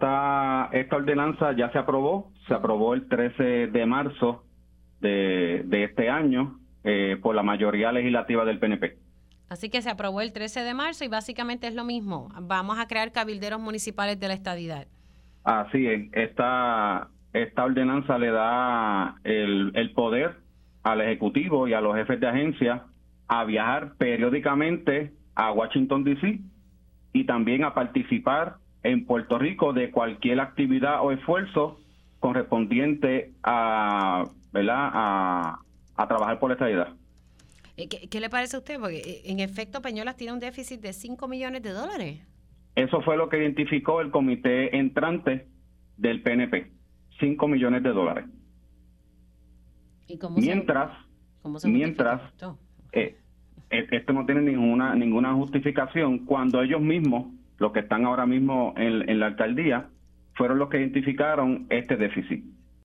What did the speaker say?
esta ordenanza ya se aprobó el 13 de marzo de este año por la mayoría legislativa del PNP. Así que se aprobó el 13 de marzo y básicamente es lo mismo. Vamos a crear cabilderos municipales de la estadidad. Así es, esta ordenanza le da el poder al Ejecutivo y a los jefes de agencia a viajar periódicamente a Washington, D.C. y también a participar en Puerto Rico de cualquier actividad o esfuerzo correspondiente a trabajar por la estadidad. ¿Qué le parece a usted? Porque en efecto Peñuelas tiene un déficit de $5 millones. Eso fue lo que identificó el comité entrante del PNP, $5 millones. ¿Y cómo mientras esto no tiene ninguna justificación cuando ellos mismos, los que están ahora mismo en la alcaldía, fueron los que identificaron este déficit.